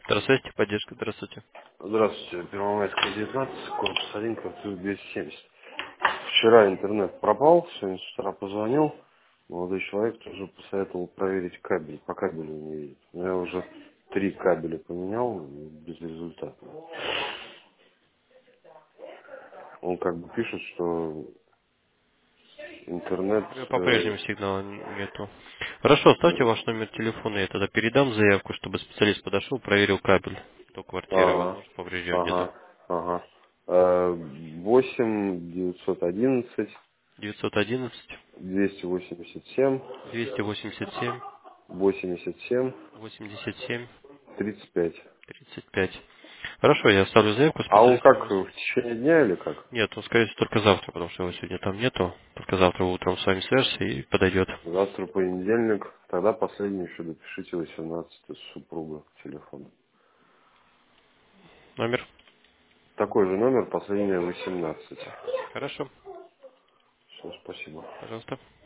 Здравствуйте, поддержка, здравствуйте. Здравствуйте, Первомайская, 19, корпус 1, квартира 270. Вчера интернет пропал, сегодня с утра позвонил. Молодой человек тоже посоветовал проверить кабель. По кабелю не видит. Но я уже 3 кабеля поменял, безрезультатно. Он как бы пишет, что интернет... По-прежнему сигнала нету. Хорошо, оставьте ваш номер телефона, я тогда передам заявку, чтобы специалист подошел, проверил кабель до квартиры, Ага, возможно, поврежден где-то. ага, ага. 8 911 911 287 287 87 87 35. 35. Хорошо, я оставлю заявку, А он специалист как, позвонит. в течение дня или как? Нет, он, скорее всего, только завтра, потому что его сегодня там нету. Только завтра утром с вами свяжется и подойдет. Завтра понедельник. Тогда последний еще допишите 18 супруга телефон. Номер? Такой же номер, последний 18. Хорошо, Все, спасибо. пожалуйста.